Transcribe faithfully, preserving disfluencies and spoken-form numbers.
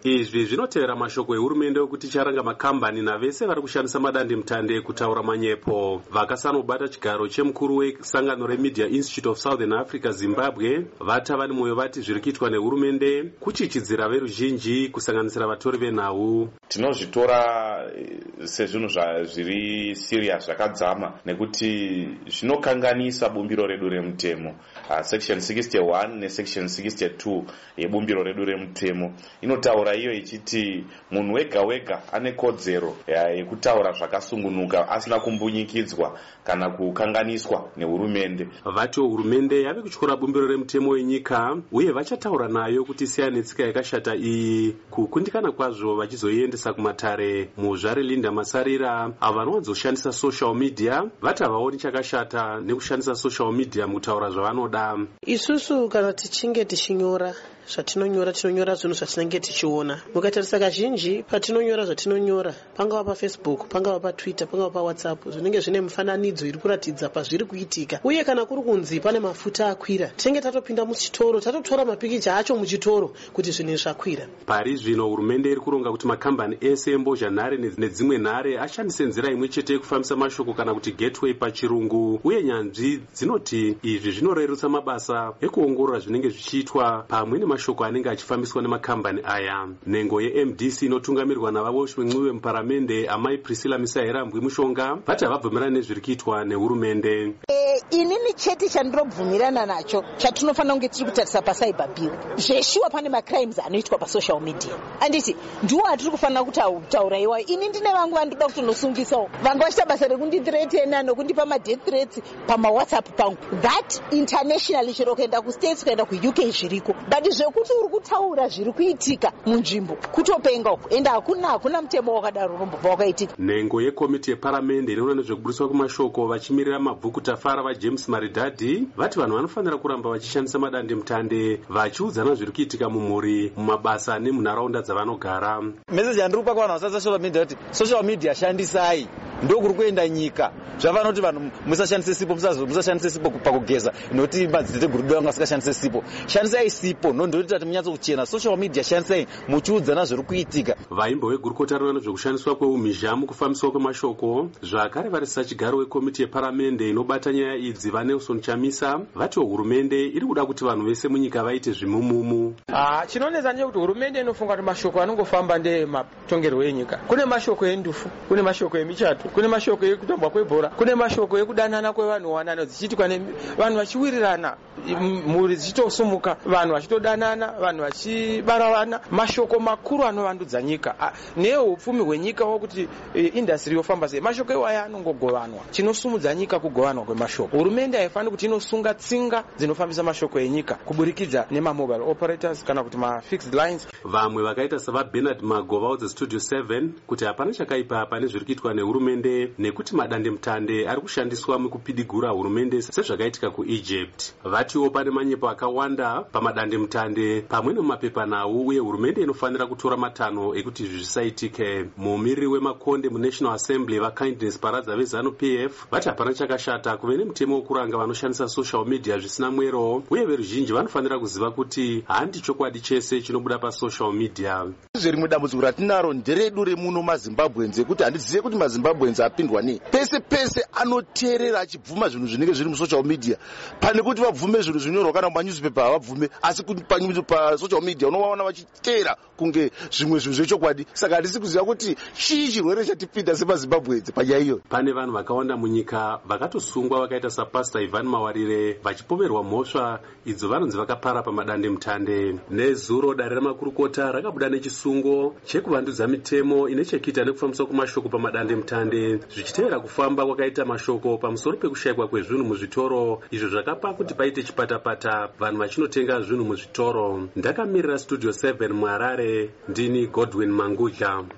Izvi zvinotevera mashoko ehurumende okuti charanga makambani navese vari kushandisa madandemutande kutaura manyepo. Vakasanobata chigaro chemukuru wesangano reMedia Institute of Southern Africa Zimbabwe vatava nemwoyo vati zviri kuitwa nehurumende kuchichidzira veruzhinji kusanganisira vatori venhau. Tinozvitora sezvinhu zviri serious zvakadzama nekuti zvinokanganisa bumbiro redu remutemo. Uh, section sixty-one nesection sixty-two yebumbiro redu remutemo inotaura iyo ichiti munhu wega wega ane kodzero yekutaura zvakasungunuka asina kumbunyikidzwa kana kukanganiswa nehurumende. Vatiwo hurumende yave kutyora bumbiro remutemo wenyika uye vachataura nayo kuti siya netsika yakashata iyi kukundikana kwazvo vachizoiendesa kumatare. Muzvare Linda Masarira avo vanowanzoshandisa social media vati havaoni chakashata nekushandisa social media mukutaura zvavanoda. Isusu kana tichinge tichinyora zvatinonyora tinonyora zvinhu zvatinenge tichiona. Mukatarisa kazhinji patinonyora zvatinonyora pangava paFacebook, pangava paTwitter, pangava paWhatsApp zvinenge zvine mufananidzo iri kuratidza pazviri kuitika. Uye kana kuri kunzi pane mafuta akwira tinenge tatopinda muchitoro tatotora mapikicha acho muchitoro kuti zvinhu zvakwira. Pari zvino hurumende iri kuronga kuti makambani ese embozhanhare nedzimwe nhare ashandise nzira imwe chete yekufambisa mashoko kana kuti gateway pachirungu. Uye nyanzvi dzinoti izvi zvinorerutsa mabasa ekuongorora zvinenge zvichiitwa pamwe nemashoko anenge achifambiswa nemakambani aya. Nhengo yeM D C inotungamirwa navavoshwenyu vemuparamende amai Priscilla Misaherambwi Mushonga vati havabvumirani nezviri kuitwa nehurumende. E, inini chete chandinobvumirana nacho chatinofanira kunge tiri kutarisa pacyber bill. Zveshuwa pane macrimes anoitwa pasocial media. Anditi ndiwo atiri kufanira kutaura iwayo. Ini ndine vangu vandoda kutonosungisawo. Vangu vachiita basa rekundithreatena nokundipa ma-death threats pama-WhatsApp pangu. That internationally chero kuenda kustates kuenda kuU K zviriko. But zvekuti uri kutaura zviri kuitika munzvimbo kutopenga uko ende hakuna hakuna mutemo wakadaro unombobva wakaitika. Nhengo yekomiti yeparamende inoona nezvekubudiswa kwemashoko vachimirira mabvuku tafara vaJames Maridadhi vati vanhu vanofanira kuramba vachishandisa madandemutande vachiudzana zviri kuitika mumhuri, mumabasa nemunharaunda dzavanogara. Message yandiri kupa kuvanhu vashandisa social media kuti social media shandisai ndokuri kuenda nyika. Zvavanoti vanhu musashandise sipo, musashandise sipo pakugeza noti madziteteguru edu vanga vasikashandise sipo. Shandisai sipo ndondoti tati munyatso kuchena. Social media shandisai muchiudzana zviri kuitika. Vaimbo vegurukota rinoona zvekushandiswa kweumhizha mukufambiswa kwemashoko zvakare varisisa chigaro wekomiti yeparamende inobata nyaya idzi vaNelson Chamisa vatiwo hurumende iri kuda kuti vanhu vese munyika vaite zvimumumu. Ah, chinonetsa ndechekuti hurumende inofunga kuti mashoko anongofamba ndematongerwo enyika. Kune mashoko endufu, kune mashoko emichato, kune mashoko ekutambwa kwebhora, kune mashoko ekudanana kwevanhu wanano dzichiitikwa nevanhu vachiwirirana, mhuri dzichitosumuka, vanhu vachitodanana, vanhu vachibara vana. Mashoko makuru anovandudza nyika neupfumi hwenyika wokuti industry yofamba sei. Mashoko iwaya anongogovanwa. Chinosumudza nyika kugovanwa kwemashoko. Hurumende haifaniri kuti inosunga tsinga dzinofambisa mashoko enyika kuburikidza nema-mobile operators kana kuti ma-fixed lines. Vamwe vakaita savaBernard Magova dzeStudio seven kuti hapana chakaipa pane zviri kuitwa nehurumende nekuti madandemutande ari kushandiswa mukupidigura hurumende sezvakaitika kuEgypt. Vatiwo pane manyepo akawanda pamadandemutande pamwe nemapepanhau uye hurumende inofanira kutora matanho ekuti izvi zvisaitike. Mumiriri wemakonde muNational Assembly vaKindness Paradza veZanu P F vati hapana chakashata kuve nemutemo wokuranga vanoshandisa social media zvisina mwero uye veruzhinji vanofanira kuziva kuti handi chokwadi chese chinobuda pasocial media. Zviri mudambudziko ratinaro nderedu remuno maZimbabwenzi kuti handizive kuti maZimbabwenzi apindwa nei. Pese pese anoteerera achibvuma zvinhu zvinenge zviri musocial media. Pane kuti vabvume zvinhu zvinyorwa kana mumanyuzipepa havabvume, asi pasocial media unovaona vachiteera kunge zvimwe zvinhu zvechokwadi. Saka handisi kuziva kuti chii chirwere chatipinda semaZimbabwenzi panyaya iyo. Pane vanhu vakawanda munyika vakatosungwa vakaita saPastor Ivan Mawarire vachipomerwa mhosva idzo vanonzi vakapara pamadandemutande. Nezuro dare ramakurukota rakabuda nechisungo chekuvandudza mitemo ine chekuita nekufambiswa kwemashoko pamadandemutande zvichitevera kufamba kwakaita mashoko pamusoro pekushayikwa kwezvinhu muzvitoro, izvo zvakapa kuti paite chipatapata vanhu vachinotenga zvinhu muzvitoro. Ndakamirira Studio seven muHarare, ndini Godwin Mangudla.